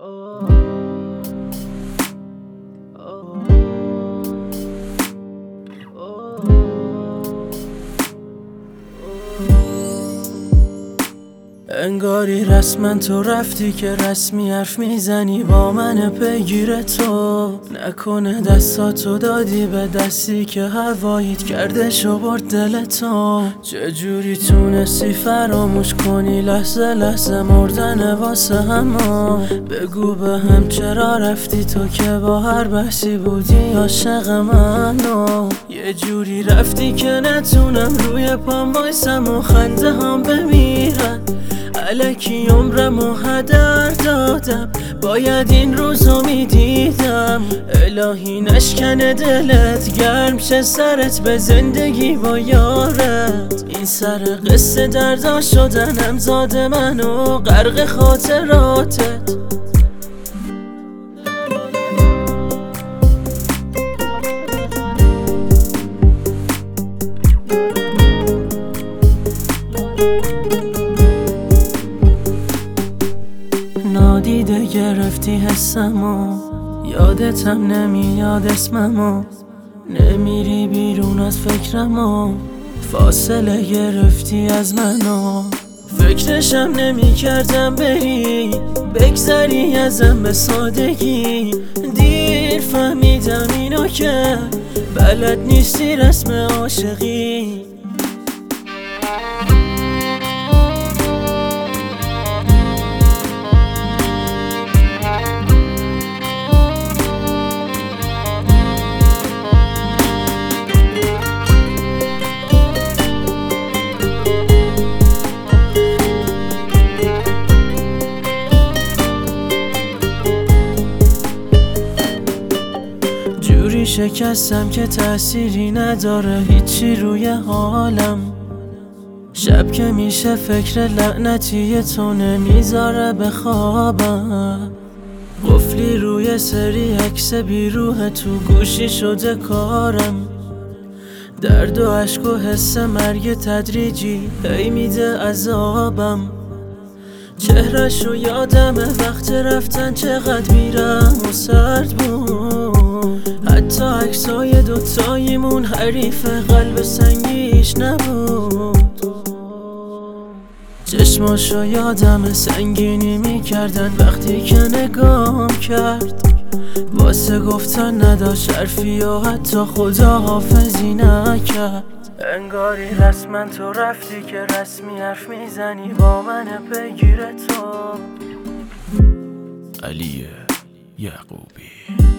انگاری رسما تو رفتی که رسمی حرف میزنی با من پیگیر تو. نکنه دستاتو دادی به دستی که هواییت کرده شو برد دل تو. چجوری تونستی فراموش کنی لحظه لحظه مردن واسه همو. بگو به هم چرا رفتی تو که با هر بحثی بودی عاشق منو. یه جوری رفتی که نتونم روی پام وایسم و خنده هم بمیرن. الکی عمرمو هدر دادم، باید این روزو میدیدم. الهی نشکنه دلت، گرم شه سرت به زندگی با یارت. این سر قصه دردا شدنم زاد منو غرق خاطراتت. نادیده گرفتی حسمو، یادتم نمیاد اسممو. نمیری بیرون از فکرمو، فاصله گرفتی از منو. فکرشم نمی کردم بری بگذری ازم به سادگی. دیر فهمیدم اینو که بلد نیستی رسم عاشقی. جوری شکستم که تأثیری نداره هیچی روی حالم. شب که میشه فکر لعنتی تو نمیذاره بخوابم. قفلی روی سری عکس بیروح تو گوشی شده کارم. درد و عشق و حس مرگ تدریجی هی میده عذابم. چهرهشو یادمه وقت رفتن چقدر میرم و سرد بود. حتی عکسای دوتاییمون حریف قلب سنگیش نبود. چشماشو یادمه سنگینی میکردن وقتی که نگام کرد. واسه گفتن نداشت حرفی و حتی خدا حافظی نکرد. انگاری رسما تو رفتی که رسمی حرف میزنی با من پیگیر تو. علی یعقوبی.